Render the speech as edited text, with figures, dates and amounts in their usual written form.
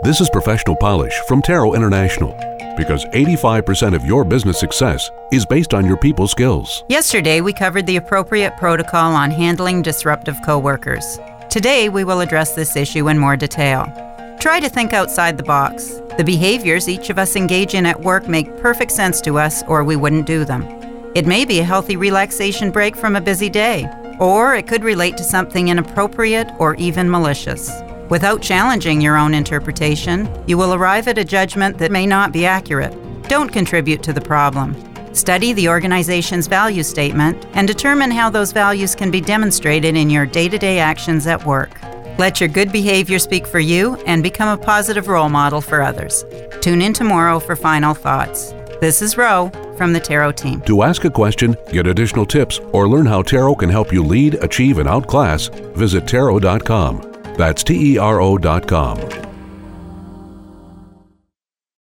This is Professional Polish from Tarot International, because 85% of your business success is based on your people skills. Yesterday, we covered the appropriate protocol on handling disruptive coworkers. Today, we will address this issue in more detail. Try to think outside the box. The behaviors each of us engage in at work make perfect sense to us, or we wouldn't do them. It may be a healthy relaxation break from a busy day, or it could relate to something inappropriate or even malicious. Without challenging your own interpretation, you will arrive at a judgment that may not be accurate. Don't contribute to the problem. Study the organization's value statement and determine how those values can be demonstrated in your day-to-day actions at work. Let your good behavior speak for you and become a positive role model for others. Tune in tomorrow for final thoughts. This is Ro from the Tarot team. To ask a question, get additional tips, or learn how Tarot can help you lead, achieve, and outclass, visit Tarot.com. That's TERO.com.